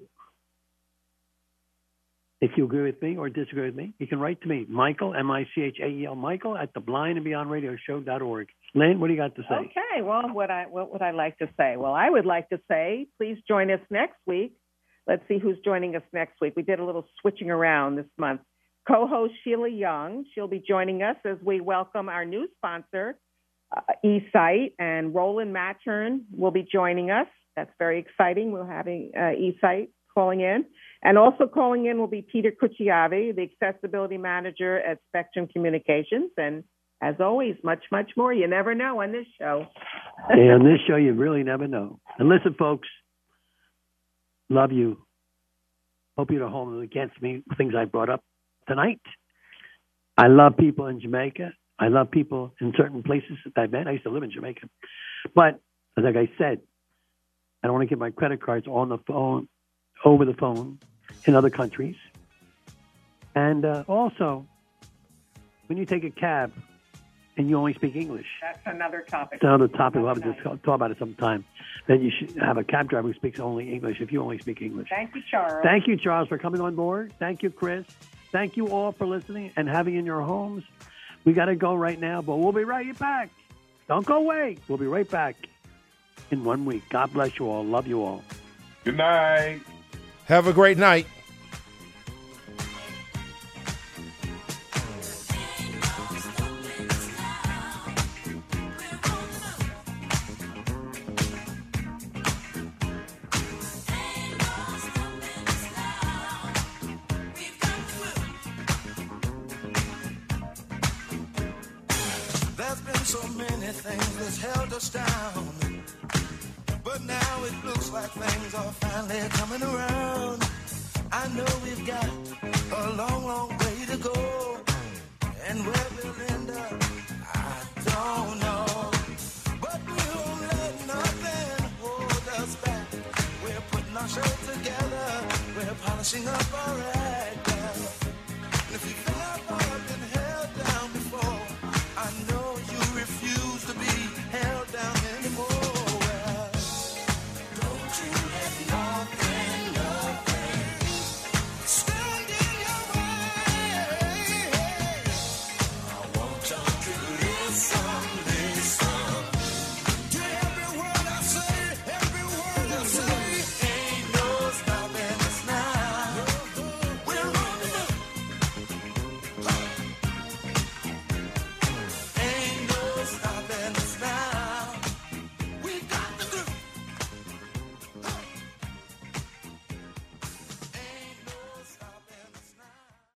If you agree with me or disagree with me, you can write to me, Michael, M I C H A E L, Michael, at the blind and beyond radio show dot org. Lynn, what do you got to say? Okay, well, what I what would I like to say? Well, I would like to say, please join us next week. Let's see who's joining us next week. We did a little switching around this month. Co-host Sheila Young, she'll be joining us as we welcome our new sponsor, uh, eSight, and Roland Mattern will be joining us. That's very exciting. We're having uh, eSight calling in. And also calling in will be Peter Cucciavi, the accessibility manager at Spectrum Communications. And as always, much, much more. You never know on this show. Hey, on this show, you really never know. And listen, folks, love you. Hope you don't hold it against me, things I brought up tonight. I love people in Jamaica. I love people in certain places that I've been. I used to live in Jamaica. But, like I said, I don't want to give my credit cards on the phone, over the phone in other countries. And uh, also, when you take a cab and you only speak English, That's another topic. it's another topic. We'll have to talk about it sometime. Then you should have a cab driver who speaks only English if you only speak English. Thank you, Charles. Thank you, Charles, for coming on board. Thank you, Chris. Thank you all for listening and having in your homes. We got to go right now, but we'll be right back. Don't go away. We'll be right back in one week. God bless you all. Love you all. Good night. Have a great night. There's been so many things that's held us down, but now it looks like things are finally coming around. I know we've got a long, long way to go, and where we'll end up, I don't know. But we won't let nothing hold us back. We're putting our show together, we're polishing up our act.